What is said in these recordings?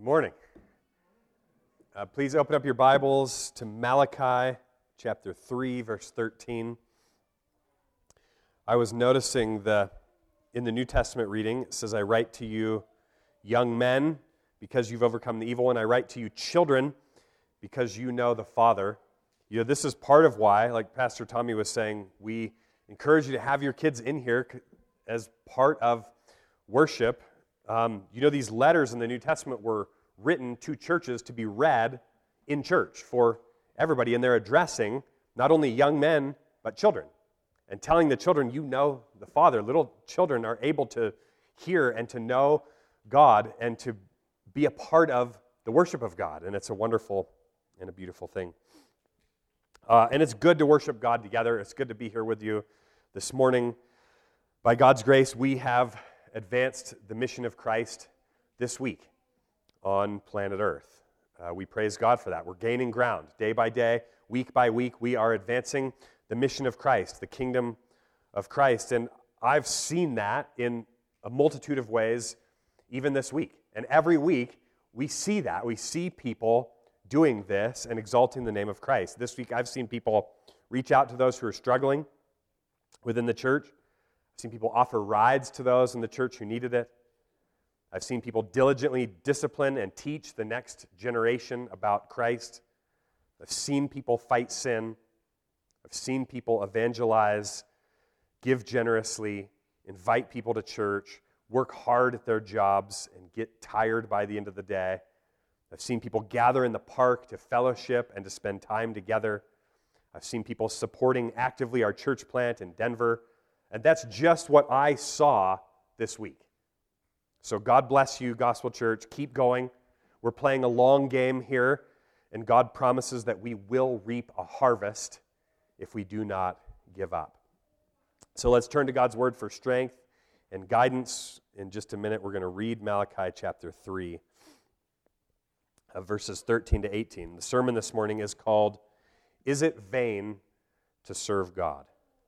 Good morning. Please open up your Bibles to Malachi chapter 3, verse 13. I was noticing in the New Testament reading, it says, I write to you, young men, because you've overcome the evil one. I write to you, children, because you know the Father. You know, this is part of why, like Pastor Tommy was saying, we encourage you to have your kids in here as part of worship. These letters in the New Testament were written to churches to be read in church for everybody, and they're addressing not only young men, but children, and telling the children, you know the Father. Little children are able to hear and to know God and to be a part of the worship of God, and it's a wonderful and a beautiful thing. And it's good to worship God together. It's good to be here with you this morning. By God's grace, we have advanced the mission of Christ this week on planet Earth. We praise God for that. We're gaining ground day by day, week by week. We are advancing the mission of Christ, the kingdom of Christ. And I've seen that in a multitude of ways even this week. And every week we see that. We see people doing this and exalting the name of Christ. This week I've seen people reach out to those who are struggling within the church. I've seen people offer rides to those in the church who needed it. I've seen people diligently discipline and teach the next generation about Christ. I've seen people fight sin. I've seen people evangelize, give generously, invite people to church, work hard at their jobs, and get tired by the end of the day. I've seen people gather in the park to fellowship and to spend time together. I've seen people supporting actively our church plant in Denver. And that's just what I saw this week. So God bless you, Gospel Church. Keep going. We're playing a long game here, and God promises that we will reap a harvest if we do not give up. So let's turn to God's Word for strength and guidance. In just a minute, we're going to read Malachi chapter 3, verses 13 to 18. The sermon this morning is called, Is It Vain to Serve God?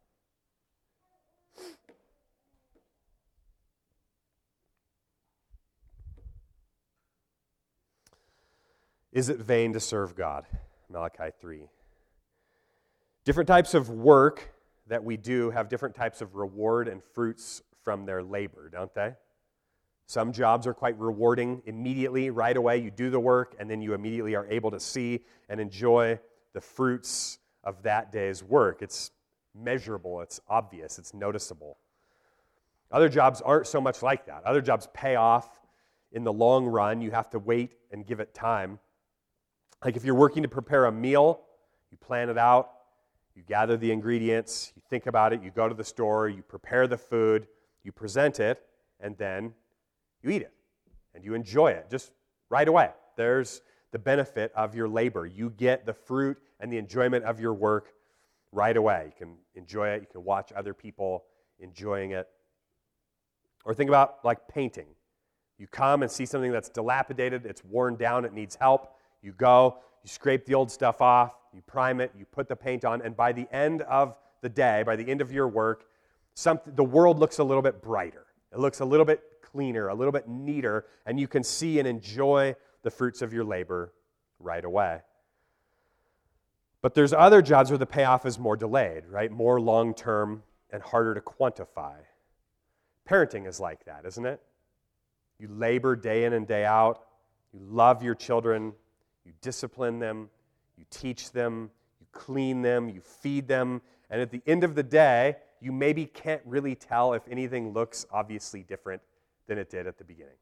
Is it vain to serve God? Malachi 3. Different types of work that we do have different types of reward and fruits from their labor, don't they? Some jobs are quite rewarding immediately, right away. You do the work, and then you immediately are able to see and enjoy the fruits of that day's work. It's measurable, it's obvious, it's noticeable. Other jobs aren't so much like that. Other jobs pay off in the long run. You have to wait and give it time. Like if you're working to prepare a meal, you plan it out, you gather the ingredients, you think about it, you go to the store, you prepare the food, you present it, and then you eat it, and you enjoy it just right away. There's the benefit of your labor. You get the fruit and the enjoyment of your work right away. You can enjoy it, you can watch other people enjoying it. Or think about like painting. You come and see something that's dilapidated, it's worn down, it needs help. You go, you scrape the old stuff off, you prime it, you put the paint on, and by the end of the day, by the end of your work, the world looks a little bit brighter. It looks a little bit cleaner, a little bit neater, and you can see and enjoy the fruits of your labor right away. But there's other jobs where the payoff is more delayed, right? More long-term and harder to quantify. Parenting is like that, isn't it? You labor day in and day out. You love your children. You discipline them, you teach them, you clean them, you feed them, and at the end of the day, you maybe can't really tell if anything looks obviously different than it did at the beginning.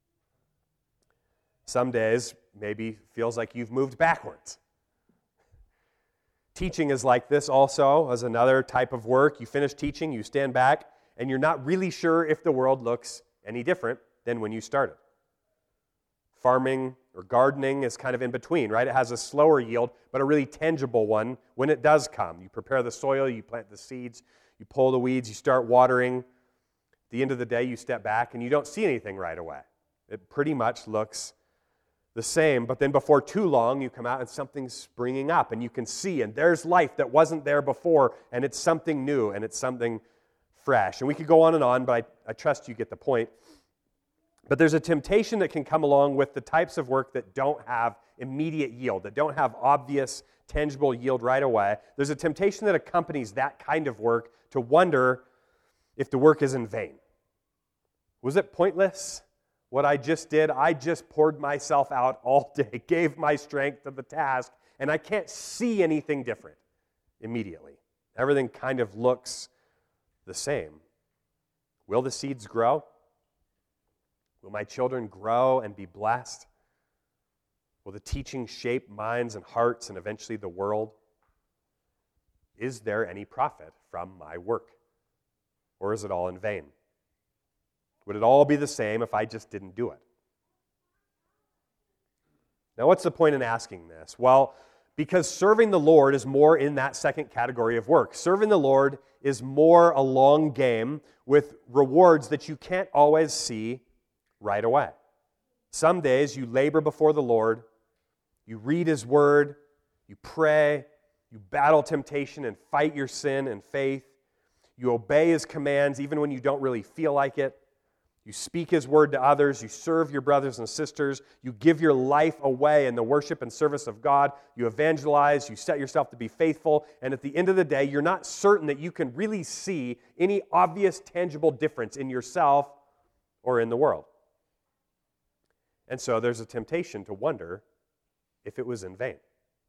Some days maybe feels like you've moved backwards. Teaching is like this also, as another type of work. You finish teaching, you stand back, and you're not really sure if the world looks any different than when you started. Farming or gardening is kind of in between, right? It has a slower yield, but a really tangible one when it does come. You prepare the soil, you plant the seeds, you pull the weeds, you start watering. At the end of the day, you step back and you don't see anything right away. It pretty much looks the same, but then before too long, you come out and something's springing up and you can see, and there's life that wasn't there before, and it's something new and it's something fresh. And we could go on and on, but I trust you get the point. But there's a temptation that can come along with the types of work that don't have immediate yield, that don't have obvious, tangible yield right away. There's a temptation that accompanies that kind of work to wonder if the work is in vain. Was it pointless, what I just did? I just poured myself out all day, gave my strength to the task, and I can't see anything different immediately. Everything kind of looks the same. Will the seeds grow? Will my children grow and be blessed? Will the teaching shape minds and hearts and eventually the world? Is there any profit from my work? Or is it all in vain? Would it all be the same if I just didn't do it? Now, what's the point in asking this? Well, because serving the Lord is more in that second category of work. Serving the Lord is more a long game with rewards that you can't always see right away. Some days you labor before the Lord, you read His Word, you pray, you battle temptation and fight your sin and faith, you obey His commands even when you don't really feel like it, you speak His Word to others, you serve your brothers and sisters, you give your life away in the worship and service of God, you evangelize, you set yourself to be faithful, and at the end of the day, you're not certain that you can really see any obvious, tangible difference in yourself or in the world. And so there's a temptation to wonder if it was in vain.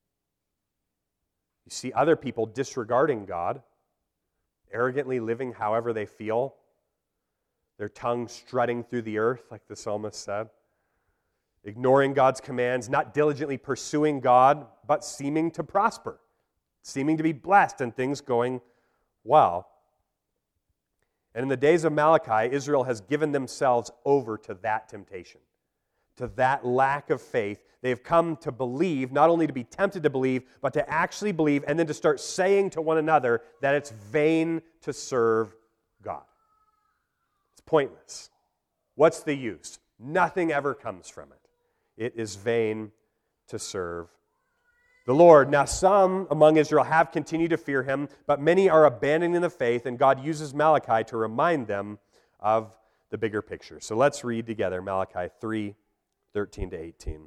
You see other people disregarding God, arrogantly living however they feel, their tongue strutting through the earth, like the psalmist said, ignoring God's commands, not diligently pursuing God, but seeming to prosper, seeming to be blessed and things going well. And in the days of Malachi, Israel has given themselves over to that temptation, to that lack of faith. They have come to believe, not only to be tempted to believe, but to actually believe, and then to start saying to one another that it's vain to serve God. It's pointless. What's the use? Nothing ever comes from it. It is vain to serve the Lord. Now, some among Israel have continued to fear Him, but many are abandoning the faith, and God uses Malachi to remind them of the bigger picture. So let's read together Malachi 3:13-18.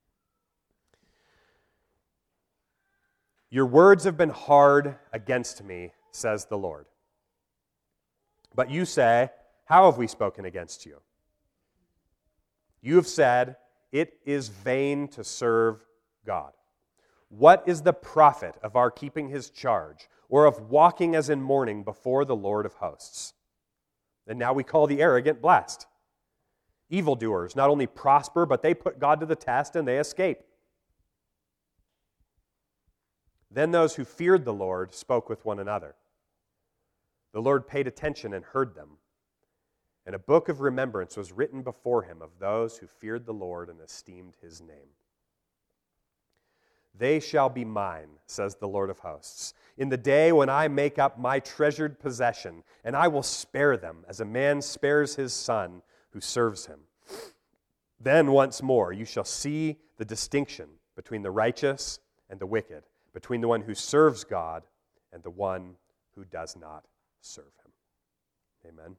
Your words have been hard against me, says the Lord. But you say, how have we spoken against you? You have said, it is vain to serve God. What is the profit of our keeping His charge, or of walking as in mourning before the Lord of hosts? And now we call the arrogant blessed. Evildoers not only prosper, but they put God to the test and they escape. Then those who feared the Lord spoke with one another. The Lord paid attention and heard them. And a book of remembrance was written before Him of those who feared the Lord and esteemed His name. They shall be mine, says the Lord of hosts, in the day when I make up my treasured possession, and I will spare them as a man spares his son who serves him. Then once more you shall see the distinction between the righteous and the wicked, between the one who serves God and the one who does not serve Him. Amen.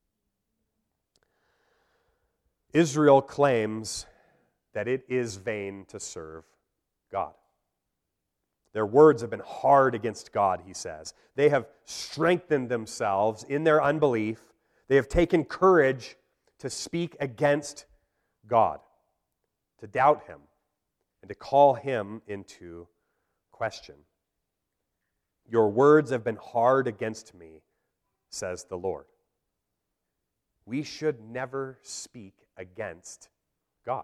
Israel claims that it is vain to serve God. Their words have been hard against God, he says. They have strengthened themselves in their unbelief. They have taken courage to speak against God, to doubt Him, and to call Him into question. Your words have been hard against me, says the Lord. We should never speak against God.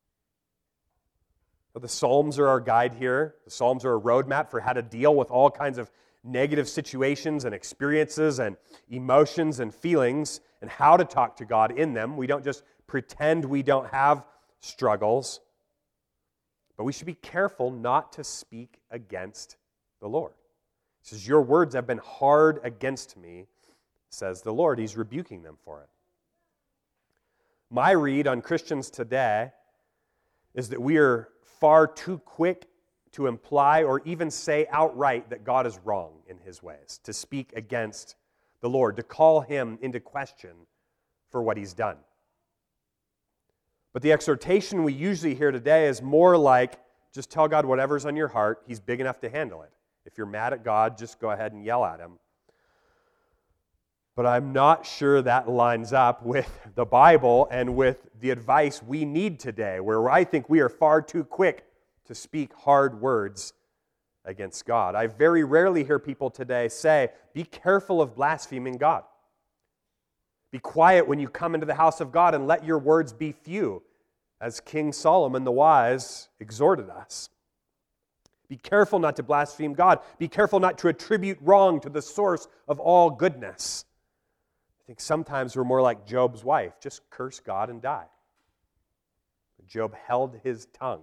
Well, the Psalms are our guide here. The Psalms are a roadmap for how to deal with all kinds of negative situations and experiences and emotions and feelings and how to talk to God in them. We don't just pretend we don't have struggles, but we should be careful not to speak against the Lord. He says, your words have been hard against me, says the Lord. He's rebuking them for it. My read on Christians today is that we are far too quick to imply or even say outright that God is wrong in His ways, to speak against the Lord, to call Him into question for what He's done. But the exhortation we usually hear today is more like, just tell God whatever's on your heart. He's big enough to handle it. If you're mad at God, just go ahead and yell at him. But I'm not sure that lines up with the Bible and with the advice we need today, where I think we are far too quick to speak hard words against God. I very rarely hear people today say, be careful of blaspheming God. Be quiet when you come into the house of God and let your words be few, as King Solomon the wise exhorted us. Be careful not to blaspheme God. Be careful not to attribute wrong to the source of all goodness. I think sometimes we're more like Job's wife. Just curse God and die. Job held his tongue.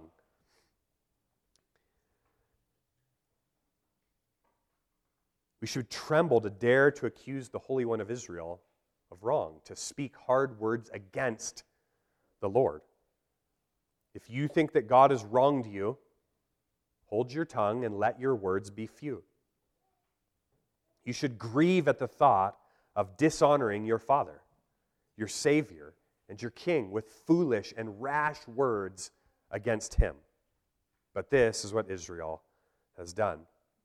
We should tremble to dare to accuse the Holy One of Israel of wrong, to speak hard words against the Lord. If you think that God has wronged you, hold your tongue and let your words be few. You should grieve at the thought of dishonoring your Father, your Savior, and your King with foolish and rash words against him. But this is what Israel has done.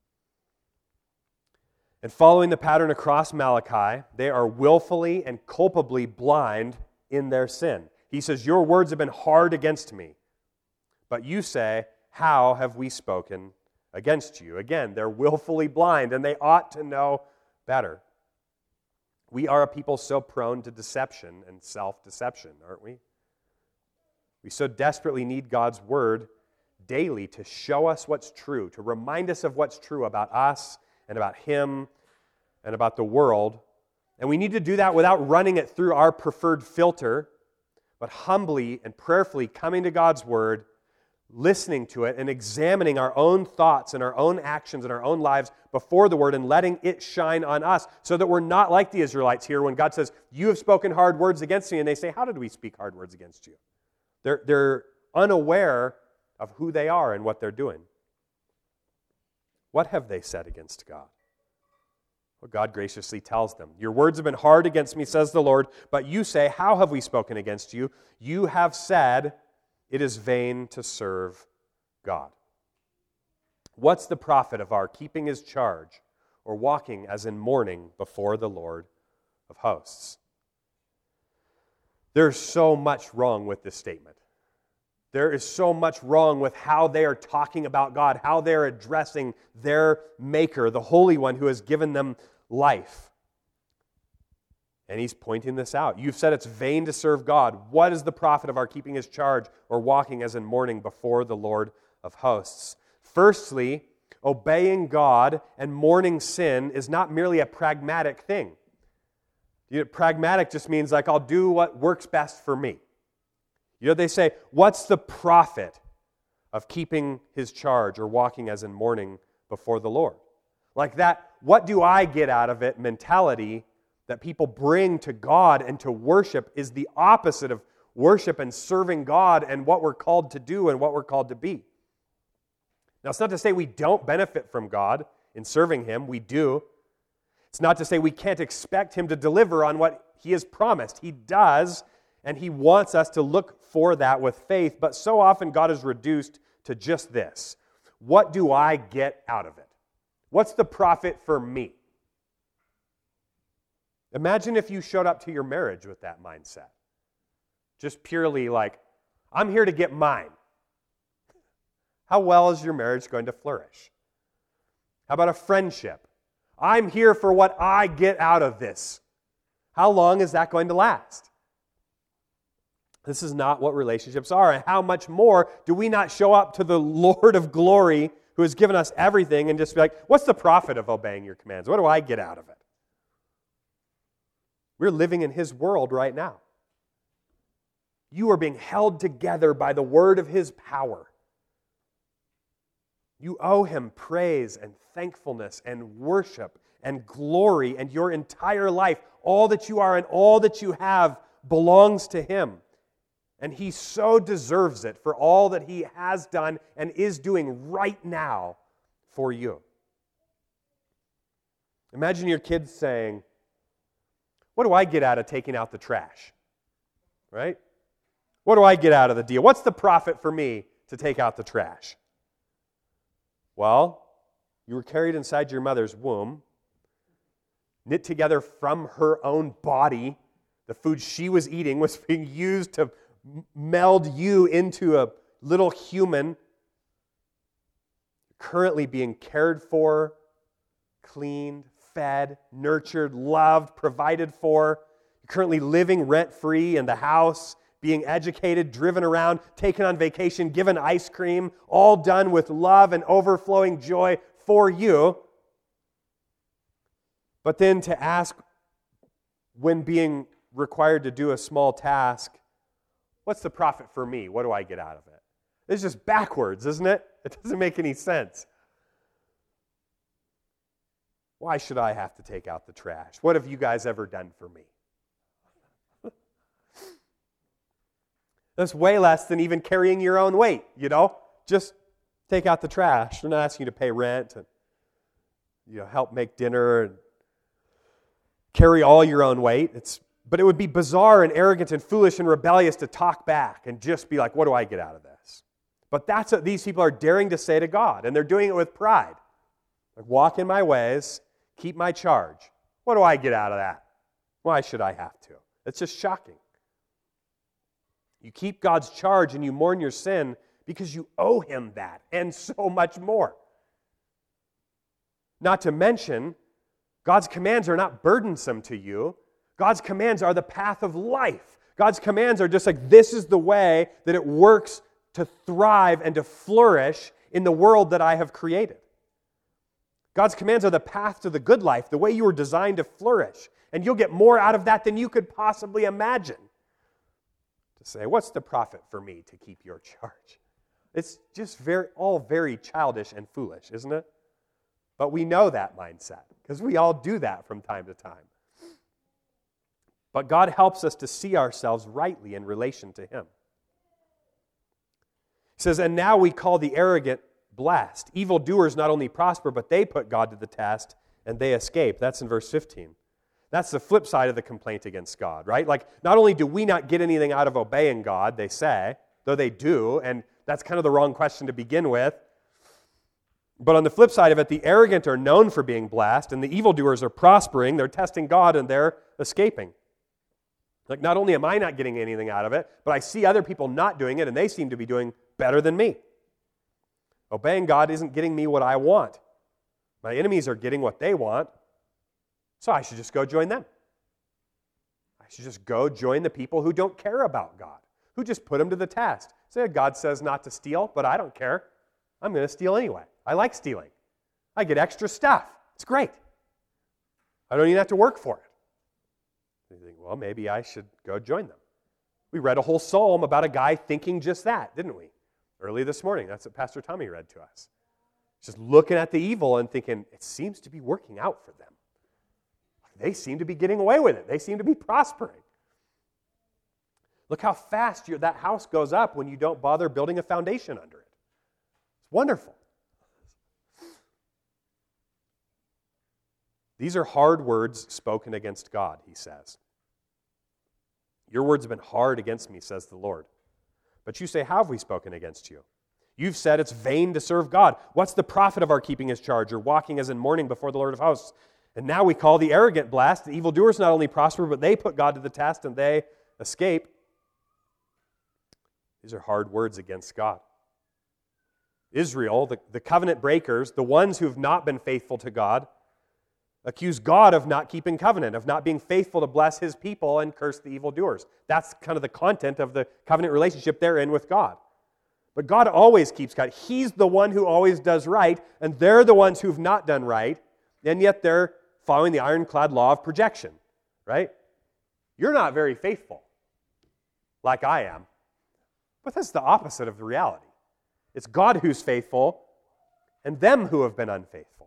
And following the pattern across Malachi, they are willfully and culpably blind in their sin. He says, your words have been hard against me, but you say, how have we spoken against you? Again, they're willfully blind, and they ought to know better. We are a people so prone to deception and self-deception, aren't we? We so desperately need God's word daily to show us what's true, to remind us of what's true about us and about him and about the world. And we need to do that without running it through our preferred filter, but humbly and prayerfully coming to God's word, listening to it, and examining our own thoughts and our own actions and our own lives before the word and letting it shine on us so that we're not like the Israelites here when God says, you have spoken hard words against me. And they say, how did we speak hard words against you? They're unaware of who they are and what they're doing. What have they said against God? Well, God graciously tells them, your words have been hard against me, says the Lord, but you say, how have we spoken against you? You have said, it is vain to serve God. What's the profit of our keeping his charge or walking as in mourning before the Lord of hosts? There's so much wrong with this statement. There is so much wrong with how they are talking about God, how they're addressing their Maker, the Holy One who has given them life. And he's pointing this out. You've said it's vain to serve God. What is the profit of our keeping his charge or walking as in mourning before the Lord of hosts? Firstly, obeying God and mourning sin is not merely a pragmatic thing. Pragmatic just means like I'll do what works best for me. You know, they say, what's the profit of keeping his charge or walking as in mourning before the Lord? Like that, what do I get out of it mentality that people bring to God and to worship is the opposite of worship and serving God and what we're called to do and what we're called to be. Now, it's not to say we don't benefit from God in serving him. We do. It's not to say we can't expect him to deliver on what he has promised. He does, and he wants us to look for that with faith, but so often God is reduced to just this. What do I get out of it? What's the profit for me? Imagine if you showed up to your marriage with that mindset. Just purely like, I'm here to get mine. How well is your marriage going to flourish? How about a friendship? I'm here for what I get out of this. How long is that going to last? This is not what relationships are. And how much more do we not show up to the Lord of glory who has given us everything and just be like, what's the profit of obeying your commands? What do I get out of it? We're living in his world right now. You are being held together by the word of his power. You owe him praise and thankfulness and worship and glory, and your entire life, all that you are and all that you have belongs to him. And he so deserves it for all that he has done and is doing right now for you. Imagine your kids saying, what do I get out of taking out the trash? Right? What do I get out of the deal? What's the profit for me to take out the trash? Well, you were carried inside your mother's womb, knit together from her own body. The food she was eating was being used to meld you into a little human, currently being cared for, cleaned, fed, nurtured, loved, provided for. You're currently living rent-free in the house, being educated, driven around, taken on vacation, given ice cream, all done with love and overflowing joy for you. But then to ask, when being required to do a small task, what's the profit for me? What do I get out of it? It's just backwards, isn't it? It doesn't make any sense. Why should I have to take out the trash? What have you guys ever done for me? That's way less than even carrying your own weight, Just take out the trash. They're not asking you to pay rent and help make dinner and carry all your own weight. But it would be bizarre and arrogant and foolish and rebellious to talk back and just be like, what do I get out of this? But that's what these people are daring to say to God, and they're doing it with pride. Like, walk in my ways, keep my charge. What do I get out of that? Why should I have to? It's just shocking. You keep God's charge and you mourn your sin because you owe him that and so much more. Not to mention, God's commands are not burdensome to you. God's commands are the path of life. God's commands are just like, this is the way that it works to thrive and to flourish in the world that I have created. God's commands are the path to the good life, the way you were designed to flourish. And you'll get more out of that than you could possibly imagine. To say, what's the profit for me to keep your charge? It's just all very childish and foolish, isn't it? But we know that mindset because we all do that from time to time. But God helps us to see ourselves rightly in relation to him. He says, and now we call the arrogant blessed. Evildoers not only prosper, but they put God to the test and they escape. That's in verse 15. That's the flip side of the complaint against God, right? Like, not only do we not get anything out of obeying God, they say, though they do, and that's kind of the wrong question to begin with. But on the flip side of it, the arrogant are known for being blessed, and the evildoers are prospering. They're testing God, and they're escaping. Like, not only am I not getting anything out of it, but I see other people not doing it, and they seem to be doing better than me. Obeying God isn't getting me what I want. My enemies are getting what they want, so I should just go join them. I should just go join the people who don't care about God, who just put him to the test. Say, God says not to steal, but I don't care. I'm going to steal anyway. I like stealing. I get extra stuff. It's great. I don't even have to work for it. You think, well, maybe I should go join them. We read a whole psalm about a guy thinking just that, didn't we? Early this morning. That's what Pastor Tommy read to us. Just looking at the evil and thinking, it seems to be working out for them. They seem to be getting away with it. They seem to be prospering. Look how fast that house goes up when you don't bother building a foundation under it. It's wonderful. These are hard words spoken against God, he says. Your words have been hard against me, says the Lord. But you say, how have we spoken against you? You've said it's vain to serve God. What's the profit of our keeping his charge or walking as in mourning before the Lord of hosts? And now we call the arrogant blessed. The evildoers not only prosper, but they put God to the test and they escape. These are hard words against God. Israel, the covenant breakers, the ones who have not been faithful to God, accuse God of not keeping covenant, of not being faithful to bless his people and curse the evildoers. That's kind of the content of the covenant relationship they're in with God. But God always keeps God. He's the one who always does right, and they're the ones who've not done right, and yet they're following the ironclad law of projection, right? You're not very faithful, like I am. But that's the opposite of the reality. It's God who's faithful, and them who have been unfaithful.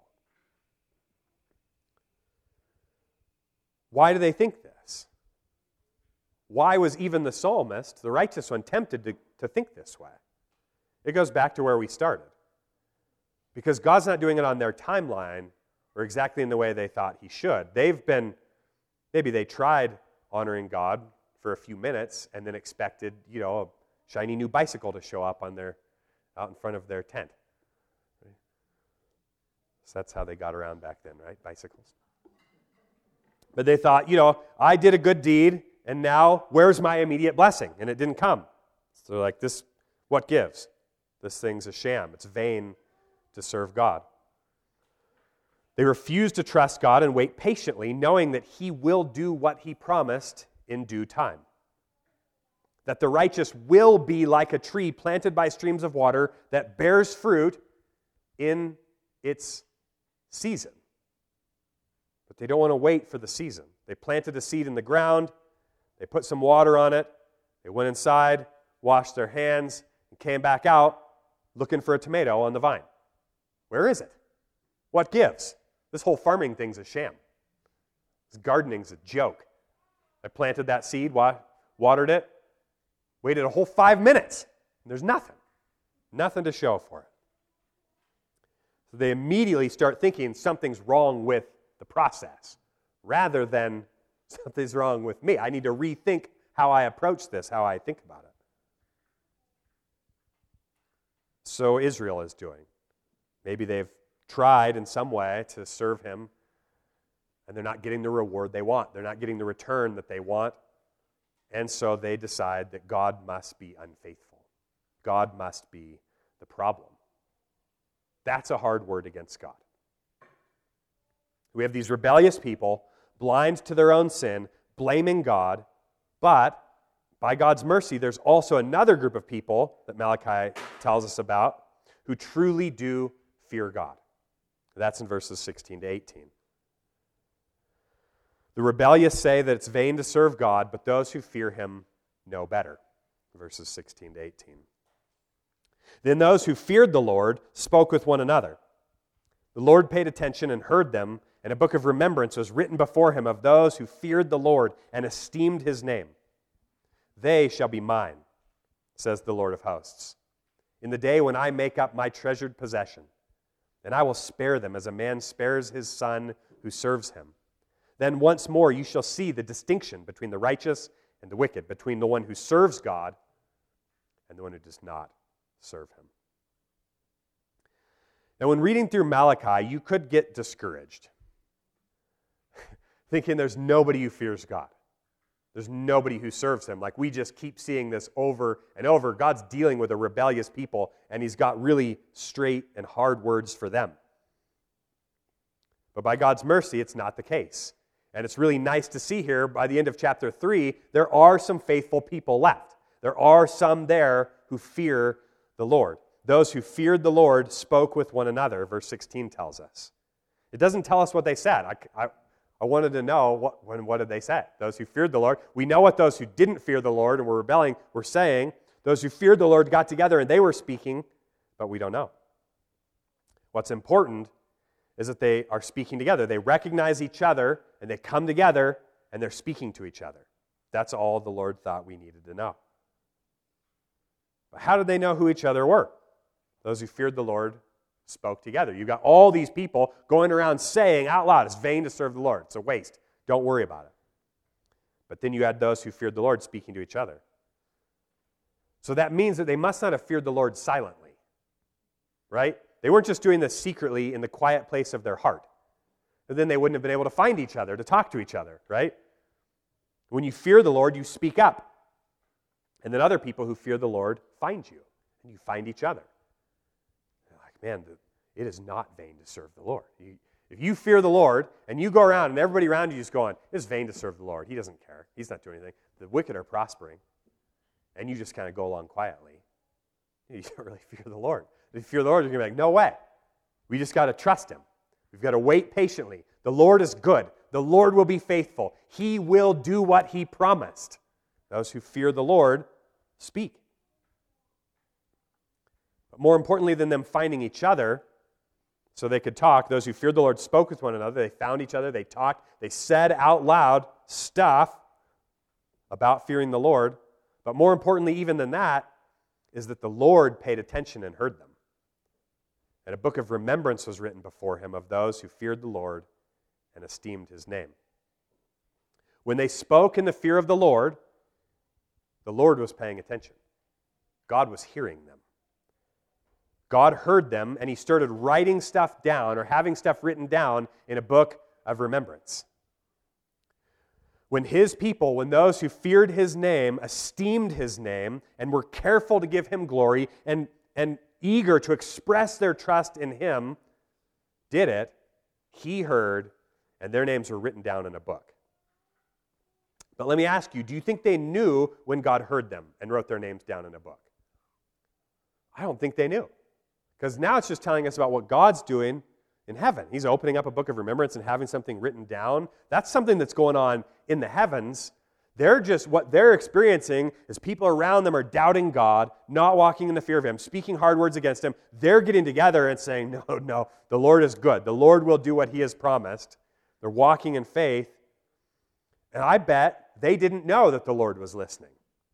Why do they think this? Why was even the psalmist, the righteous one, tempted to think this way? It goes back to where we started. Because God's not doing it on their timeline or exactly in the way they thought he should. Maybe they tried honoring God for a few minutes and then expected, a shiny new bicycle to show up out in front of their tent. Right? So that's how they got around back then, right? Bicycles. But they thought, I did a good deed, and now where's my immediate blessing? And it didn't come. So they're like, this, what gives? This thing's a sham. It's vain to serve God. They refuse to trust God and wait patiently, knowing that He will do what He promised in due time. That the righteous will be like a tree planted by streams of water that bears fruit in its season. But they don't want to wait for the season. They planted a seed in the ground, they put some water on it, they went inside, washed their hands, and came back out looking for a tomato on the vine. Where is it? What gives? This whole farming thing's a sham. This gardening's a joke. I planted that seed, watered it, waited a whole 5 minutes, and there's nothing. Nothing to show for it. So they immediately start thinking something's wrong with the process, rather than something's wrong with me. I need to rethink how I approach this, how I think about it. So Israel is doing. Maybe they've tried in some way to serve Him, and they're not getting the reward they want. They're not getting the return that they want. And so they decide that God must be unfaithful. God must be the problem. That's a hard word against God. We have these rebellious people, blind to their own sin, blaming God, but by God's mercy, there's also another group of people that Malachi tells us about who truly do fear God. That's in verses 16 to 18. The rebellious say that it's vain to serve God, but those who fear Him know better. Verses 16 to 18. Then those who feared the Lord spoke with one another. The Lord paid attention and heard them, and a book of remembrance was written before Him of those who feared the Lord and esteemed His name. They shall be mine, says the Lord of hosts, in the day when I make up my treasured possession. And I will spare them as a man spares his son who serves him. Then once more you shall see the distinction between the righteous and the wicked, between the one who serves God and the one who does not serve Him. Now, when reading through Malachi, you could get discouraged, thinking there's nobody who fears God. There's nobody who serves Him. Like, we just keep seeing this over and over. God's dealing with a rebellious people, and He's got really straight and hard words for them. But by God's mercy, it's not the case. And it's really nice to see here, by the end of chapter 3, there are some faithful people left. There are some there who fear the Lord. Those who feared the Lord spoke with one another, verse 16 tells us. It doesn't tell us what they said. I wanted to know, what did they say? Those who feared the Lord. We know what those who didn't fear the Lord and were rebelling were saying. Those who feared the Lord got together and they were speaking, but we don't know. What's important is that they are speaking together. They recognize each other, and they come together, and they're speaking to each other. That's all the Lord thought we needed to know. But how did they know who each other were? Those who feared the Lord spoke together. You've got all these people going around saying out loud, it's vain to serve the Lord. It's a waste. Don't worry about it. But then you had those who feared the Lord speaking to each other. So that means that they must not have feared the Lord silently, right? They weren't just doing this secretly in the quiet place of their heart. But then they wouldn't have been able to find each other, to talk to each other, right? When you fear the Lord, you speak up. And then other people who fear the Lord find you, and you find each other. You're like, man, it is not vain to serve the Lord. If you fear the Lord, and you go around, and everybody around you is going, it's vain to serve the Lord. He doesn't care. He's not doing anything. The wicked are prospering. And you just kind of go along quietly. You don't really fear the Lord. If you fear the Lord, you're going to be like, no way. We just got to trust Him. We've got to wait patiently. The Lord is good. The Lord will be faithful. He will do what He promised. Those who fear the Lord speak. But more importantly than them finding each other so they could talk, those who feared the Lord spoke with one another. They found each other. They talked. They said out loud stuff about fearing the Lord. But more importantly even than that is that the Lord paid attention and heard them. And a book of remembrance was written before Him of those who feared the Lord and esteemed His name. When they spoke in the fear of the Lord, The Lord was paying attention. God was hearing them. God heard them, and he started writing stuff down or having stuff written down in a book of remembrance. When his people, when those who feared his name, esteemed his name, and were careful to give him glory and eager to express their trust in him, did it, he heard, and their names were written down in a book. But let me ask you, do you think they knew when God heard them and wrote their names down in a book? I don't think they knew. Because now it's just telling us about what God's doing in heaven. He's opening up a book of remembrance and having something written down. That's something that's going on in the heavens. What they're experiencing is people around them are doubting God, not walking in the fear of him, speaking hard words against him. They're getting together and saying, no, the Lord is good. The Lord will do what he has promised. They're walking in faith. And I bet they didn't know that the Lord was listening.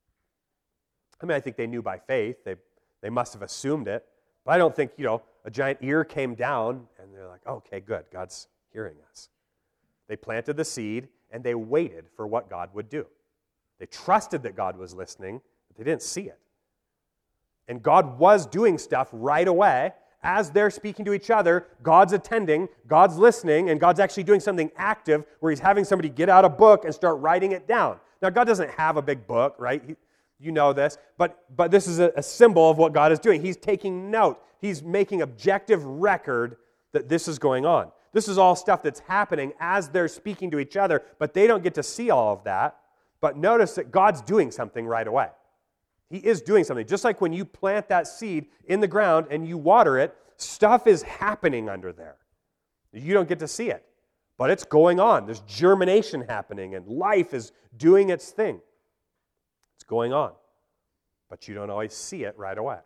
I mean, I think they knew by faith. They must have assumed it. But I don't think, a giant ear came down and they're like, okay, good, God's hearing us. They planted the seed and they waited for what God would do. They trusted that God was listening, but they didn't see it. And God was doing stuff right away. As they're speaking to each other, God's attending, God's listening, and God's actually doing something active where he's having somebody get out a book and start writing it down. Now, God doesn't have a big book, right? You know this, but this is a symbol of what God is doing. He's taking note. He's making objective record that this is going on. This is all stuff that's happening as they're speaking to each other, but they don't get to see all of that. But notice that God's doing something right away. He is doing something. Just like when you plant that seed in the ground and you water it, stuff is happening under there. You don't get to see it, but it's going on. There's germination happening, and life is doing its thing. It's going on, but you don't always see it right away.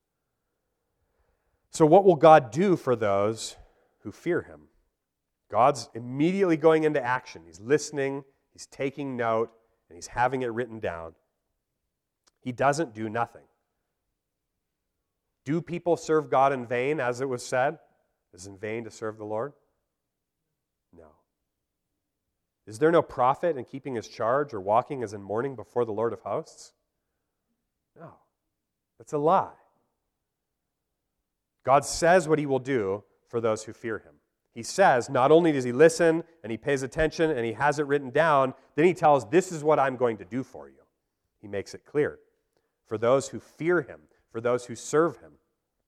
So what will God do for those who fear him? God's immediately going into action. He's listening, he's taking note, and he's having it written down. He doesn't do nothing. Do people serve God in vain, as it was said? Is it in vain to serve the Lord? No. Is there no profit in keeping his charge or walking as in mourning before the Lord of hosts? No. That's a lie. God says what he will do for those who fear him. He says, not only does he listen and he pays attention and he has it written down, then he tells, this is what I'm going to do for you. He makes it clear. For those who fear him, for those who serve him.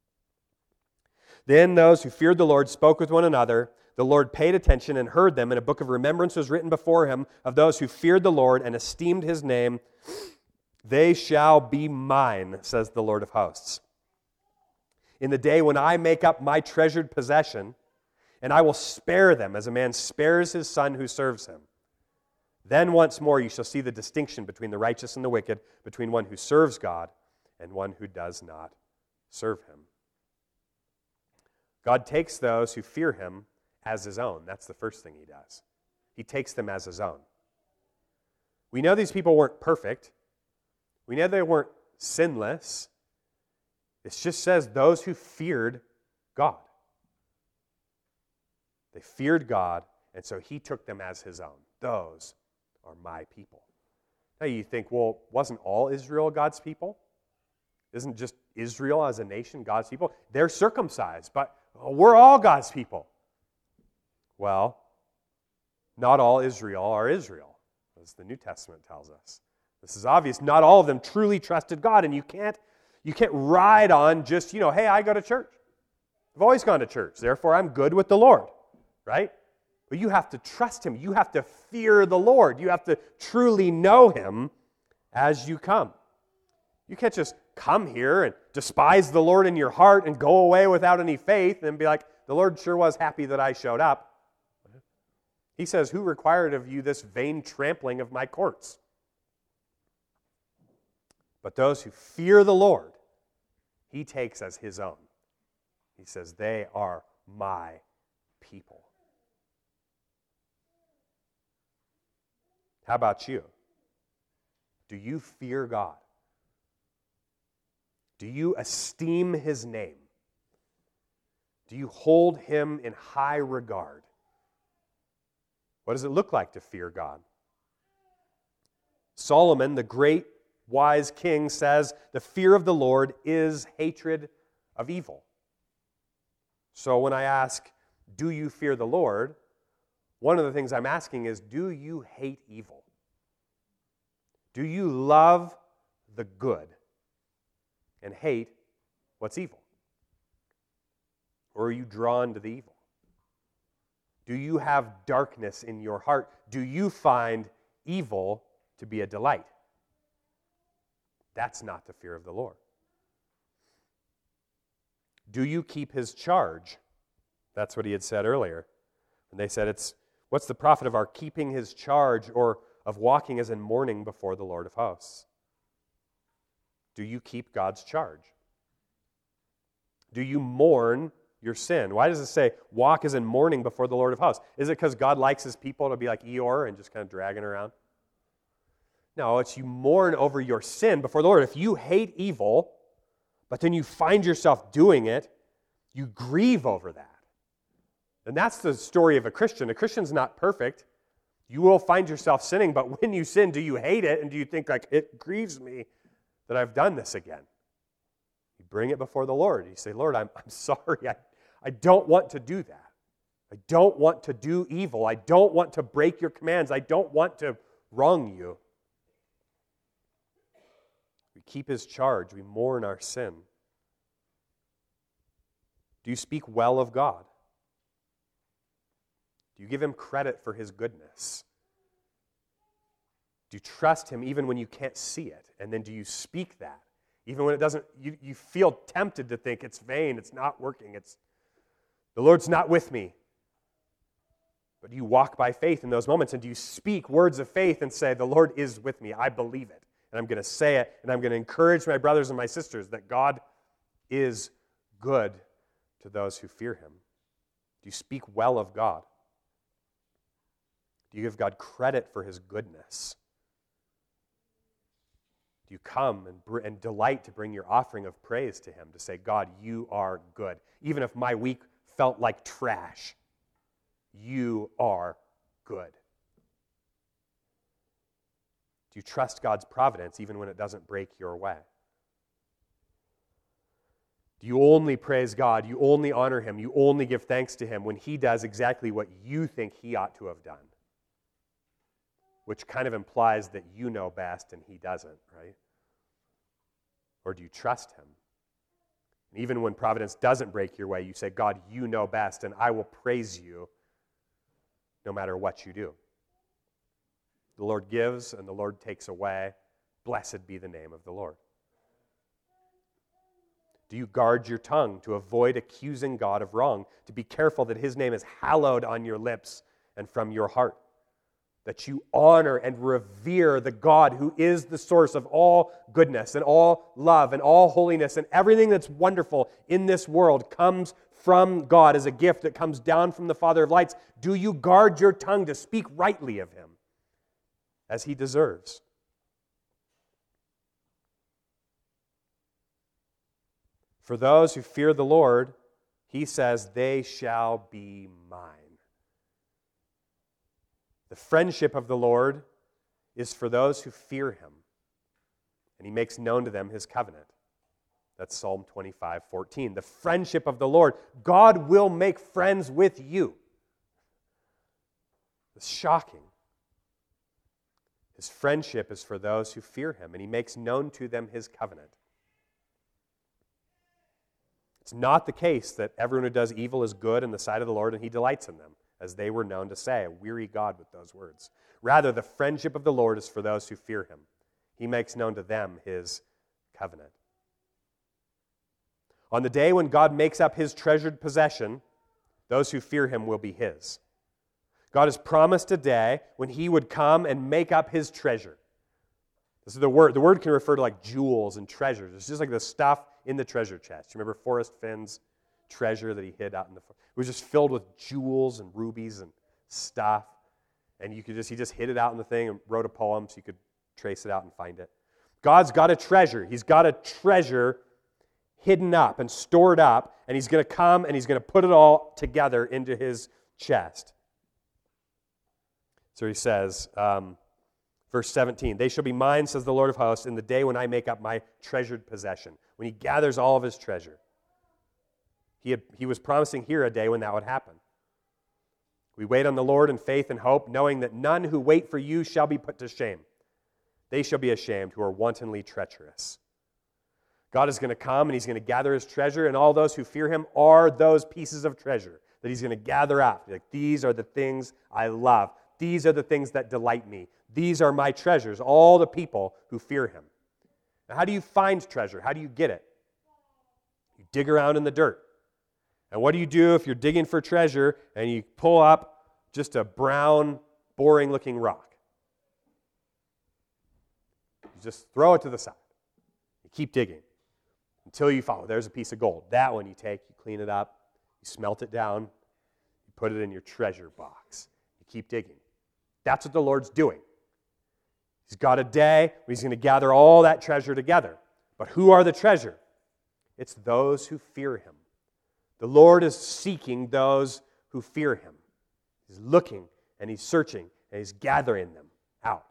Then those who feared the Lord spoke with one another. The Lord paid attention and heard them, and a book of remembrance was written before him of those who feared the Lord and esteemed his name. They shall be mine, says the Lord of hosts. In the day when I make up my treasured possession, and I will spare them as a man spares his son who serves him. Then once more you shall see the distinction between the righteous and the wicked, between one who serves God and one who does not serve him. God takes those who fear him as his own. That's the first thing he does. He takes them as his own. We know these people weren't perfect. We know they weren't sinless. It just says those who feared God. They feared God, and so he took them as his own. Those are my people. Now you think, well, wasn't all Israel God's people? Isn't just Israel as a nation God's people? They're circumcised, but we're all God's people. Well, not all Israel are Israel, as the New Testament tells us. This is obvious. Not all of them truly trusted God, and you can't ride on just, hey, I go to church. I've always gone to church, therefore I'm good with the Lord, right? But you have to trust him. You have to fear the Lord. You have to truly know him as you come. You can't just come here and despise the Lord in your heart and go away without any faith and be like, the Lord sure was happy that I showed up. He says, who required of you this vain trampling of my courts? But those who fear the Lord, he takes as his own. He says, they are my people. How about you? Do you fear God? Do you esteem his name? Do you hold him in high regard? What does it look like to fear God? Solomon, the great wise king says, the fear of the Lord is hatred of evil. So when I ask, do you fear the Lord? One of the things I'm asking is, do you hate evil? Do you love the good and hate what's evil? Or are you drawn to the evil? Do you have darkness in your heart? Do you find evil to be a delight? That's not the fear of the Lord. Do you keep his charge? That's what he had said earlier. And they said, what's the profit of our keeping his charge or of walking as in mourning before the Lord of hosts? Do you keep God's charge? Do you mourn your sin? Why does it say walk as in mourning before the Lord of hosts? Is it because God likes his people to be like Eeyore and just kind of dragging around? No, it's you mourn over your sin before the Lord. If you hate evil, but then you find yourself doing it, you grieve over that. And that's the story of a Christian. A Christian's not perfect. You will find yourself sinning, but when you sin, do you hate it? And do you think, like, it grieves me that I've done this again? You bring it before the Lord. You say, Lord, I'm sorry. I don't want to do that. I don't want to do evil. I don't want to break your commands. I don't want to wrong you. We keep his charge. We mourn our sin. Do you speak well of God? Do you give him credit for his goodness? Do you trust him even when you can't see it? And then do you speak that? Even when it doesn't, you feel tempted to think it's vain, it's not working, the Lord's not with me. But do you walk by faith in those moments? And do you speak words of faith and say, the Lord is with me, I believe it. And I'm going to say it, and I'm going to encourage my brothers and my sisters that God is good to those who fear him. Do you speak well of God? Do you give God credit for his goodness? Do you come and delight to bring your offering of praise to him, to say, God, you are good. Even if my week felt like trash, you are good. Do you trust God's providence even when it doesn't break your way? Do you only praise God? You only honor him? You only give thanks to him when he does exactly what you think he ought to have done? Which kind of implies that you know best and he doesn't, right? Or do you trust him? And even when providence doesn't break your way, you say, God, you know best, and I will praise you no matter what you do. The Lord gives and the Lord takes away. Blessed be the name of the Lord. Do you guard your tongue to avoid accusing God of wrong, to be careful that his name is hallowed on your lips and from your heart? That you honor and revere the God who is the source of all goodness and all love and all holiness, and everything that's wonderful in this world comes from God as a gift that comes down from the Father of lights. Do you guard your tongue to speak rightly of him as he deserves? For those who fear the Lord, he says, they shall be mine. The friendship of the Lord is for those who fear him, and he makes known to them his covenant. That's Psalm 25:14. The friendship of the Lord. God will make friends with you. It's shocking. His friendship is for those who fear him, and he makes known to them his covenant. It's not the case that everyone who does evil is good in the sight of the Lord and he delights in them, as they were known to say. Weary God with those words. Rather, the friendship of the Lord is for those who fear him. He makes known to them his covenant. On the day when God makes up his treasured possession, those who fear him will be his. God has promised a day when he would come and make up his treasure. This is the word. The word can refer to like jewels and treasures. It's just like the stuff in the treasure chest. You remember Forrest Finn's treasure that he hid out in the forest? It was just filled with jewels and rubies and stuff. And he just hid it out in the thing and wrote a poem so you could trace it out and find it. God's got a treasure. He's got a treasure hidden up and stored up, and he's going to come and he's going to put it all together into his chest. So he says, Verse 17, they shall be mine, says the Lord of hosts, in the day when I make up my treasured possession, when he gathers all of his treasure. He was promising here a day when that would happen. We wait on the Lord in faith and hope, knowing that none who wait for you shall be put to shame. They shall be ashamed who are wantonly treacherous. God is going to come and he's going to gather his treasure, and all those who fear him are those pieces of treasure that he's going to gather out. Like, these are the things I love. These are the things that delight me. These are my treasures, all the people who fear him. Now, how do you find treasure? How do you get it? You dig around in the dirt. And what do you do if you're digging for treasure and you pull up just a brown, boring-looking rock? You just throw it to the side. You keep digging until you find, there's a piece of gold. That one you take, you clean it up, you smelt it down, you put it in your treasure box. You keep digging. That's what the Lord's doing. He's got a day where he's going to gather all that treasure together. But who are the treasure? It's those who fear him. The Lord is seeking those who fear him. He's looking and he's searching and he's gathering them out.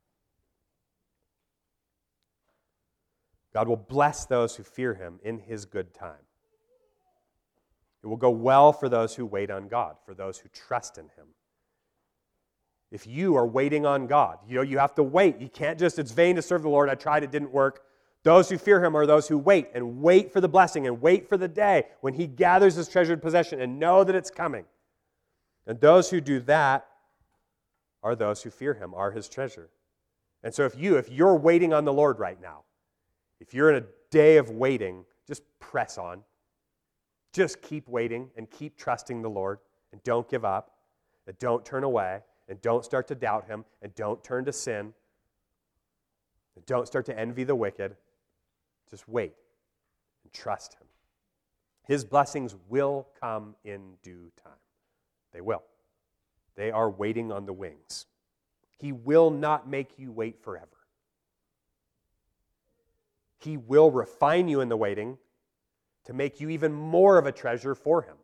God will bless those who fear him in his good time. It will go well for those who wait on God, for those who trust in him. If you are waiting on God, you have to wait. You can't just, it's vain to serve the Lord. I tried, it didn't work. Those who fear him are those who wait and wait for the blessing and wait for the day when he gathers his treasured possession and know that it's coming. And those who do that are those who fear him, are his treasure. And so if you're waiting on the Lord right now, if you're in a day of waiting, just press on. Just keep waiting and keep trusting the Lord, and don't give up, and don't turn away, and don't start to doubt him, and don't turn to sin, and don't start to envy the wicked. Just wait and trust him. His blessings will come in due time. They will. They are waiting on the wings. He will not make you wait forever. He will refine you in the waiting to make you even more of a treasure for him.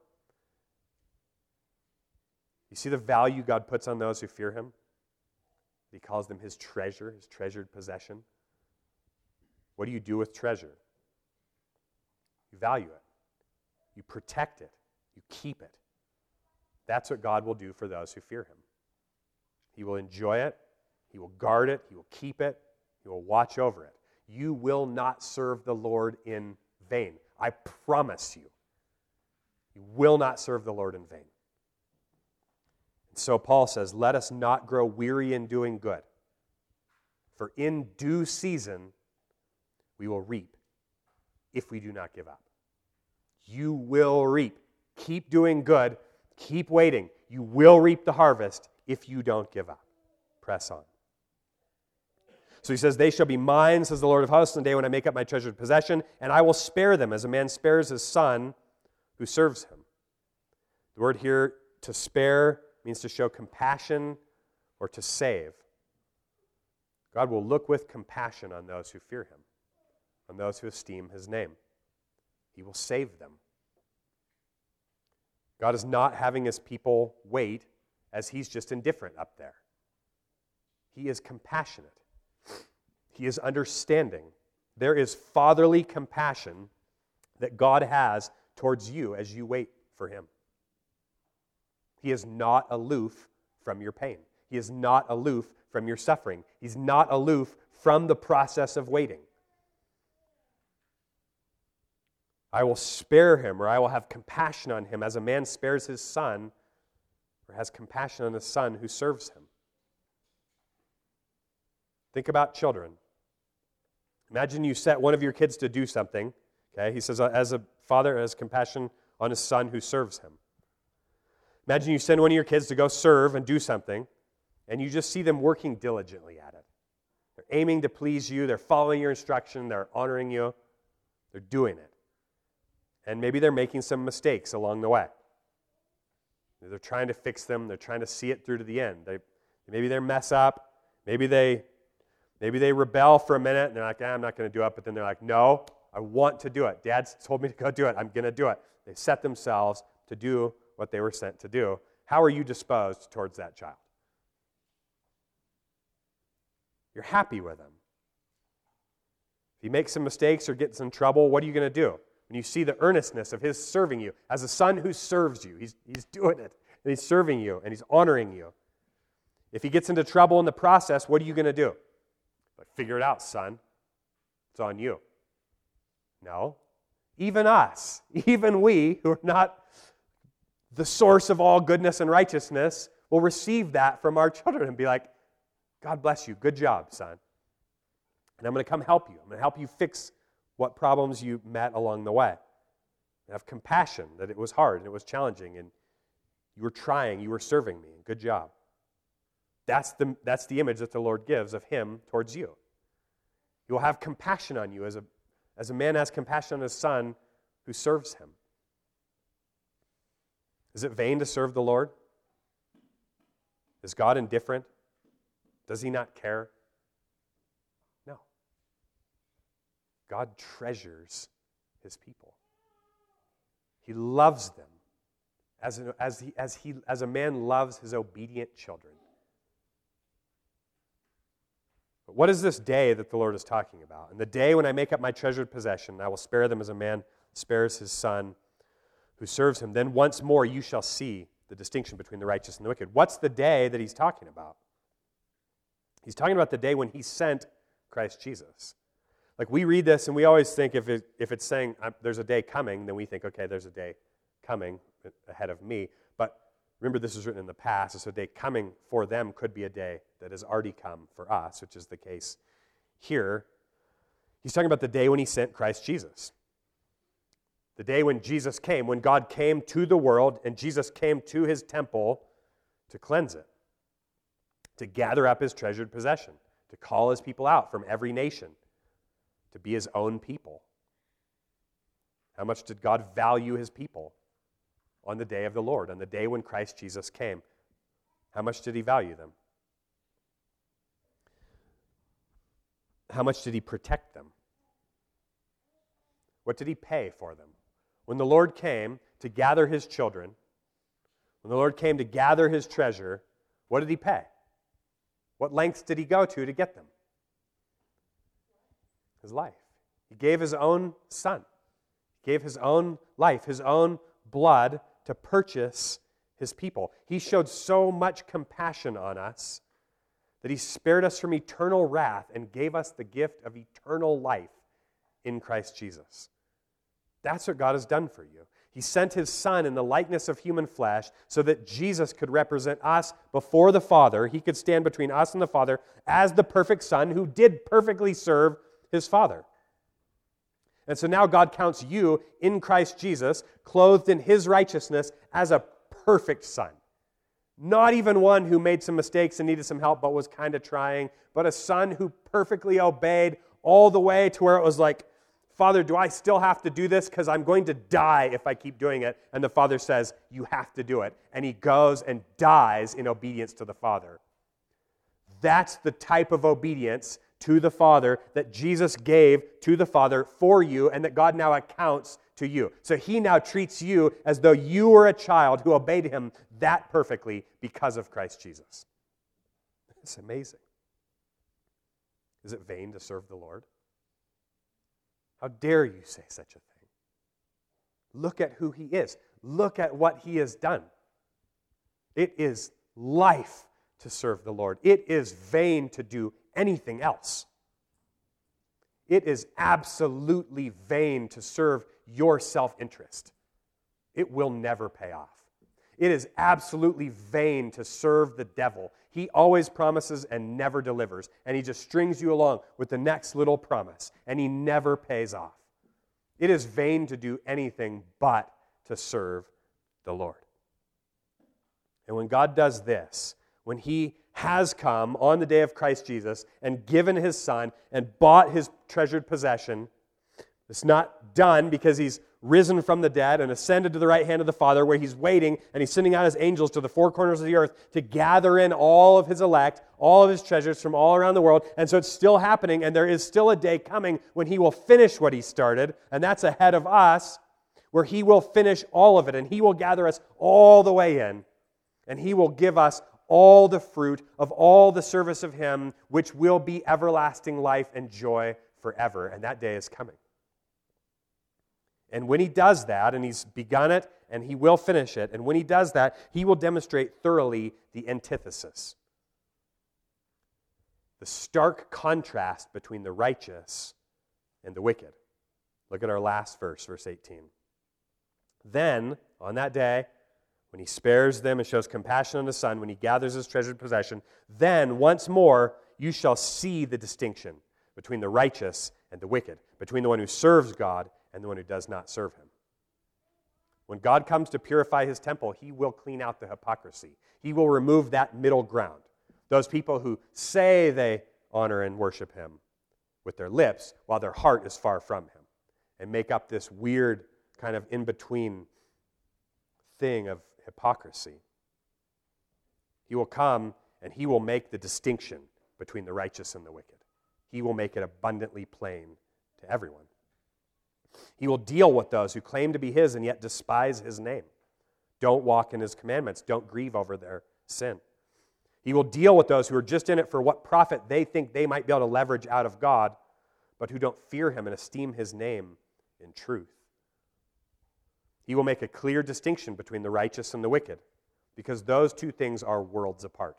You see the value God puts on those who fear him? He calls them his treasure, his treasured possession. What do you do with treasure? You value it. You protect it. You keep it. That's what God will do for those who fear him. He will enjoy it. He will guard it. He will keep it. He will watch over it. You will not serve the Lord in vain. I promise you. You will not serve the Lord in vain. And so Paul says, let us not grow weary in doing good, for in due season we will reap if we do not give up. You will reap. Keep doing good. Keep waiting. You will reap the harvest if you don't give up. Press on. So he says, they shall be mine, says the Lord of hosts, in the day when I make up my treasured possession, and I will spare them as a man spares his son who serves him. The word here, to spare, means to show compassion or to save. God will look with compassion on those who fear him, on those who esteem his name. He will save them. God is not having his people wait as he's just indifferent up there. He is compassionate. He is understanding. There is fatherly compassion that God has towards you as you wait for him. He is not aloof from your pain. He is not aloof from your suffering. He's not aloof from the process of waiting. I will spare him, or I will have compassion on him as a man spares his son, or has compassion on the son who serves him. Think about children. Imagine you set one of your kids to do something. Okay, he says, as a father has compassion on his son who serves him. Imagine you send one of your kids to go serve and do something, and you just see them working diligently at it. They're aiming to please you. They're following your instruction. They're honoring you. They're doing it. And maybe they're making some mistakes along the way. They're trying to fix them. They're trying to see it through to the end. Maybe they mess up. Maybe they rebel for a minute, and they're like, I'm not going to do it. But then they're like, no, I want to do it. Dad's told me to go do it. I'm going to do it. They set themselves to do what they were sent to do. How are you disposed towards that child? You're happy with him. If he makes some mistakes or gets in trouble, what are you going to do? When you see the earnestness of his serving you, as a son who serves you, he's doing it, and he's serving you, and he's honoring you. If he gets into trouble in the process, what are you going to do? Like, figure it out, son. It's on you. No. Even us, even we, who are not the source of all goodness and righteousness, will receive that from our children and be like, God bless you, good job, son. And I'm going to come help you. I'm going to help you fix what problems you met along the way. And have compassion that it was hard and it was challenging and you were trying, you were serving me, and good job. That's the image that the Lord gives of him towards you. He will have compassion on you as a man has compassion on his son who serves him. Is it vain to serve the Lord? Is God indifferent? Does he not care? No. God treasures his people. He loves them as a man loves his obedient children. But what is this day that the Lord is talking about? And the day when I make up my treasured possession, I will spare them as a man spares his son who serves him. Then once more you shall see the distinction between the righteous and the wicked. What's the day that he's talking about? He's talking about the day when he sent Christ Jesus. Like, we read this and we always think if it's saying there's a day coming, then we think, okay, there's a day coming ahead of me. But remember, this was written in the past, so a day coming for them could be a day that has already come for us, which is the case here. He's talking about the day when he sent Christ Jesus. The day when Jesus came, when God came to the world and Jesus came to his temple to cleanse it, to gather up his treasured possession, to call his people out from every nation, to be his own people. How much did God value his people on the day of the Lord, on the day when Christ Jesus came? How much did he value them? How much did he protect them? What did he pay for them? When the Lord came to gather his children, when the Lord came to gather his treasure, what did he pay? What lengths did he go to get them? His life. He gave his own son. He gave his own life, his own blood to purchase his people. He showed so much compassion on us that he spared us from eternal wrath and gave us the gift of eternal life in Christ Jesus. That's what God has done for you. He sent his son in the likeness of human flesh so that Jesus could represent us before the Father. He could stand between us and the Father as the perfect son who did perfectly serve his Father. And so now God counts you in Christ Jesus, clothed in his righteousness, as a perfect son. Not even one who made some mistakes and needed some help but was kind of trying, but a son who perfectly obeyed all the way to where it was like, Father, do I still have to do this? Because I'm going to die if I keep doing it. And the Father says, you have to do it. And he goes and dies in obedience to the Father. That's the type of obedience to the Father that Jesus gave to the Father for you and that God now accounts to you. So he now treats you as though you were a child who obeyed him that perfectly because of Christ Jesus. It's amazing. Is it vain to serve the Lord? How dare you say such a thing? Look at who he is. Look at what he has done. It is life to serve the Lord. It is vain to do anything else. It is absolutely vain to serve your self-interest. It will never pay off. It is absolutely vain to serve the devil. He always promises and never delivers, and he just strings you along with the next little promise, and he never pays off. It is vain to do anything but to serve the Lord. And when God does this, when he has come on the day of Christ Jesus and given his son and bought his treasured possession, it's not done because he's risen from the dead and ascended to the right hand of the Father, where he's waiting and he's sending out his angels to the four corners of the earth to gather in all of his elect, all of his treasures from all around the world. And so it's still happening, and there is still a day coming when he will finish what he started, and that's ahead of us, where he will finish all of it, and he will gather us all the way in, and he will give us all the fruit of all the service of him, which will be everlasting life and joy forever. And that day is coming. And when he does that, and he's begun it, and he will finish it, and when he does that, he will demonstrate thoroughly the antithesis. The stark contrast between the righteous and the wicked. Look at our last verse, verse 18. Then, on that day, when he spares them and shows compassion on the Son, when he gathers his treasured possession, then once more you shall see the distinction between the righteous and the wicked, between the one who serves God and the one who does not serve him. When God comes to purify his temple, he will clean out the hypocrisy. He will remove that middle ground. Those people who say they honor and worship him with their lips while their heart is far from him, and make up this weird kind of in-between thing of hypocrisy. He will come and he will make the distinction between the righteous and the wicked. He will make it abundantly plain to everyone. He will deal with those who claim to be his and yet despise his name. Don't walk in his commandments. Don't grieve over their sin. He will deal with those who are just in it for what profit they think they might be able to leverage out of God, but who don't fear him and esteem his name in truth. He will make a clear distinction between the righteous and the wicked, because those two things are worlds apart.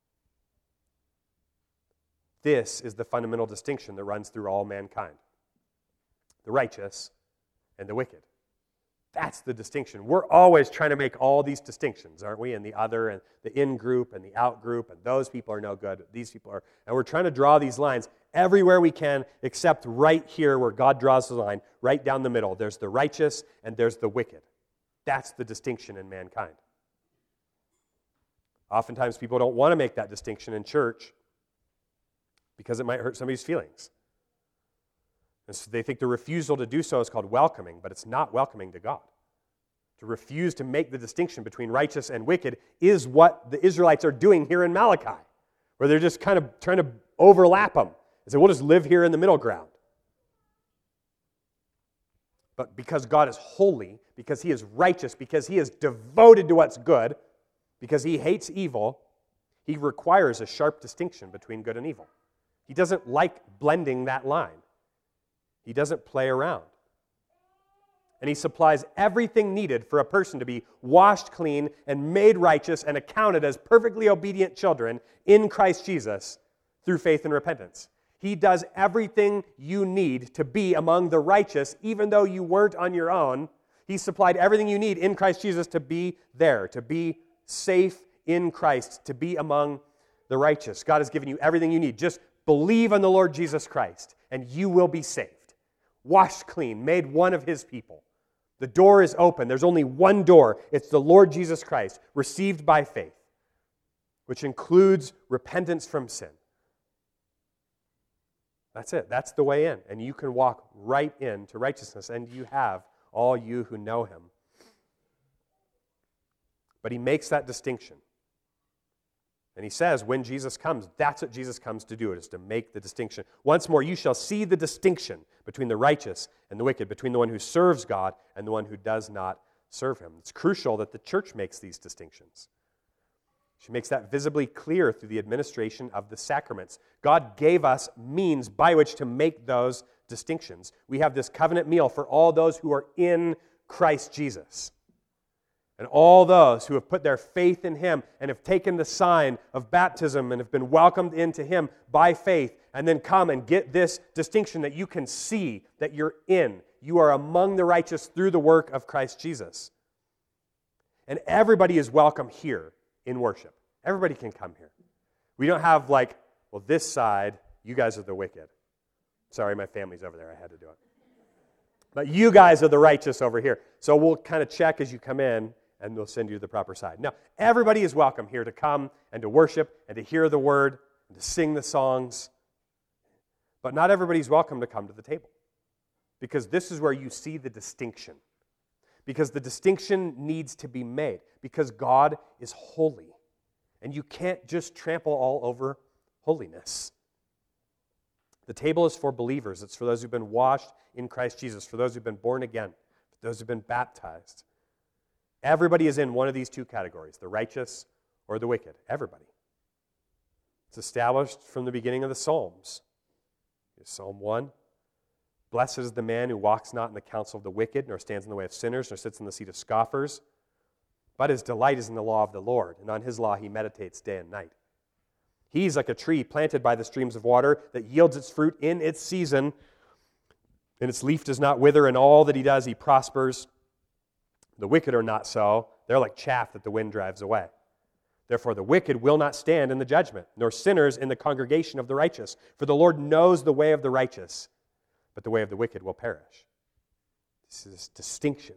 This is the fundamental distinction that runs through all mankind. The righteous and the wicked. That's the distinction. We're always trying to make all these distinctions, aren't we? And the other, and the in-group, and the out-group, and those people are no good, these people are. And we're trying to draw these lines everywhere we can, except right here where God draws the line, right down the middle. There's the righteous and there's the wicked. That's the distinction in mankind. Oftentimes people don't want to make that distinction in church because it might hurt somebody's feelings. And so they think the refusal to do so is called welcoming, but it's not welcoming to God. To refuse to make the distinction between righteous and wicked is what the Israelites are doing here in Malachi, where they're just kind of trying to overlap them and say, we'll just live here in the middle ground. But because God is holy, because he is righteous, because he is devoted to what's good, because he hates evil, he requires a sharp distinction between good and evil. He doesn't like blending that line. He doesn't play around. And he supplies everything needed for a person to be washed clean and made righteous and accounted as perfectly obedient children in Christ Jesus through faith and repentance. He does everything you need to be among the righteous, even though you weren't on your own. He supplied everything you need in Christ Jesus to be there, to be safe in Christ, to be among the righteous. God has given you everything you need. Just believe on the Lord Jesus Christ, and you will be saved. Washed clean, made one of his people. The door is open. There's only one door. It's the Lord Jesus Christ, received by faith, which includes repentance from sin. That's it. That's the way in. And you can walk right into righteousness, and you have, all you who know him. But he makes that distinction. And he says, when Jesus comes, that's what Jesus comes to do. It is to make the distinction. Once more, you shall see the distinction between the righteous and the wicked, between the one who serves God and the one who does not serve him. It's crucial that the church makes these distinctions. She makes that visibly clear through the administration of the sacraments. God gave us means by which to make those distinctions. We have this covenant meal for all those who are in Christ Jesus. And all those who have put their faith in him and have taken the sign of baptism and have been welcomed into him by faith, and then come and get this distinction that you can see that you're in. You are among the righteous through the work of Christ Jesus. And everybody is welcome here in worship. Everybody can come here. We don't have like, well, this side, you guys are the wicked. Sorry, my family's over there. I had to do it. But you guys are the righteous over here. So we'll kind of check as you come in, and we'll send you to the proper side. Now, everybody is welcome here to come and to worship and to hear the word and to sing the songs. But not everybody's welcome to come to the table, because this is where you see the distinction. Because the distinction needs to be made, because God is holy. And you can't just trample all over holiness. The table is for believers. It's for those who've been washed in Christ Jesus, for those who've been born again, for those who've been baptized. Everybody is in one of these two categories, the righteous or the wicked? Everybody. It's established from the beginning of the Psalms. Psalm 1. Blessed is the man who walks not in the counsel of the wicked, nor stands in the way of sinners, nor sits in the seat of scoffers. But his delight is in the law of the Lord, and on his law he meditates day and night. He's like a tree planted by the streams of water that yields its fruit in its season, and its leaf does not wither, and all that he does he prospers. The wicked are not so. They're like chaff that the wind drives away. Therefore the wicked will not stand in the judgment, nor sinners in the congregation of the righteous. For the Lord knows the way of the righteous, but the way of the wicked will perish. This is distinction.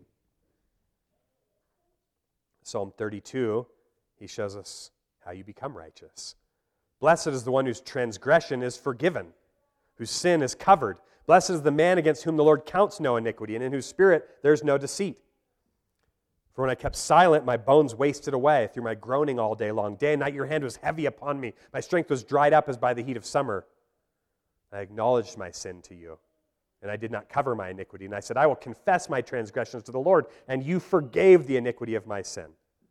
Psalm 32, he shows us how you become righteous. Blessed is the one whose transgression is forgiven, whose sin is covered. Blessed is the man against whom the Lord counts no iniquity, and in whose spirit there is no deceit. For when I kept silent, my bones wasted away through my groaning all day long. Day and night your hand was heavy upon me. My strength was dried up as by the heat of summer. I acknowledged my sin to you, and I did not cover my iniquity. And I said, I will confess my transgressions to the Lord, and you forgave the iniquity of my sin.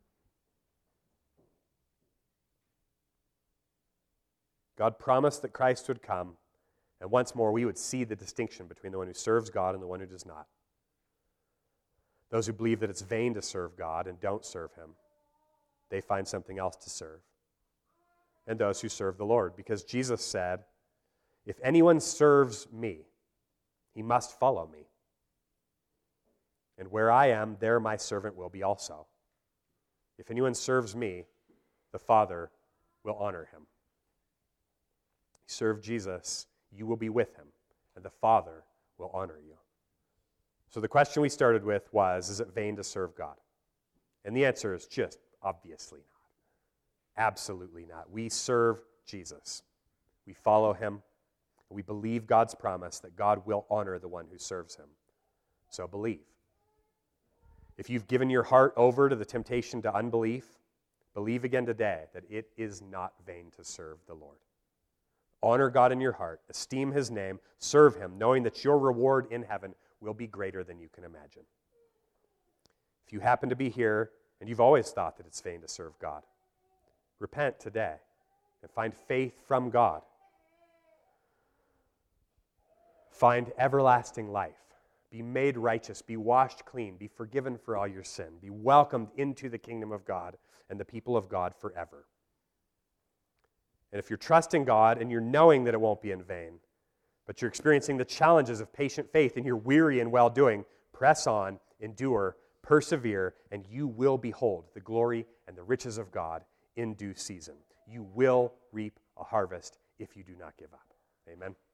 God promised that Christ would come, and once more we would see the distinction between the one who serves God and the one who does not. Those who believe that it's vain to serve God and don't serve him, they find something else to serve. And those who serve the Lord, because Jesus said, if anyone serves me, he must follow me. And where I am, there my servant will be also. If anyone serves me, the Father will honor him. Serve Jesus, you will be with him, and the Father will honor you. So the question we started with was, is it vain to serve God? And the answer is just obviously not. Absolutely not. We serve Jesus. We follow him. We believe God's promise that God will honor the one who serves him. So believe. If you've given your heart over to the temptation to unbelief, believe again today that it is not vain to serve the Lord. Honor God in your heart, esteem his name, serve him, knowing that your reward in heaven will be greater than you can imagine. If you happen to be here and you've always thought that it's vain to serve God, repent today and find faith from God. Find everlasting life. Be made righteous, be washed clean, be forgiven for all your sin, be welcomed into the kingdom of God and the people of God forever. And if you're trusting God and you're knowing that it won't be in vain, but you're experiencing the challenges of patient faith and you're weary in well-doing, press on, endure, persevere, and you will behold the glory and the riches of God in due season. You will reap a harvest if you do not give up. Amen.